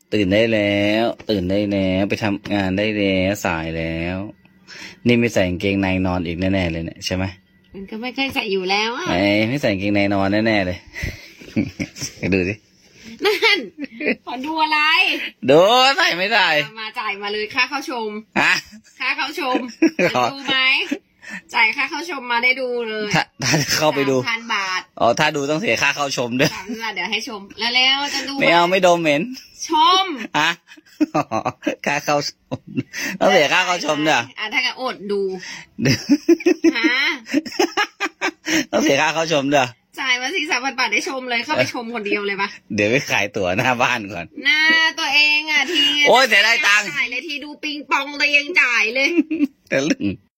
ตื่นได้แล้วไปทำงานได้แล้วสายแล้วนี่ไม่ใส่กางเกงในนอนอีกแน่ๆเลยเนี่ยใช่ไหมมันก็ไม่เคยใส่อยู่แล้วอ่ะไม่ใส่กางเกงในนอนแน่ๆเลย ดูสินั่นขอดูอะไรดูใส่ไม่ได้มาจ่ายมาเลยค่าเข้าชมค่าเข้าชมดูไหมจ่ายค่าเข้าชมมาได้ดูเลยถ้าเข้าไปดู 3,000 บาทอ๋อถ้าดูต้องเสียค่าเข้าชมด้วยเดี๋ยวให้ชมแล้วจะดูไม่เอาไม่ดมเหม็นชมค่าเข้าชมต้องเสียค่าเข้าชมด้วยถ้าก็อดดูต้องเสียค่าเข้าชมด้วยจ่ายมา4-3,000 บาทได้ชมเลยเข้าไปชมคนเดียวเลยปะเดี๋ยวไปขายตั๋วหน้าบ้านก่อนหน้าตัวเองอ่ะทีโอ้ยเสียได้ตังค์จ่ายเลยทีดูปิงปองตัวเองจ่ายเลยแต่ลึง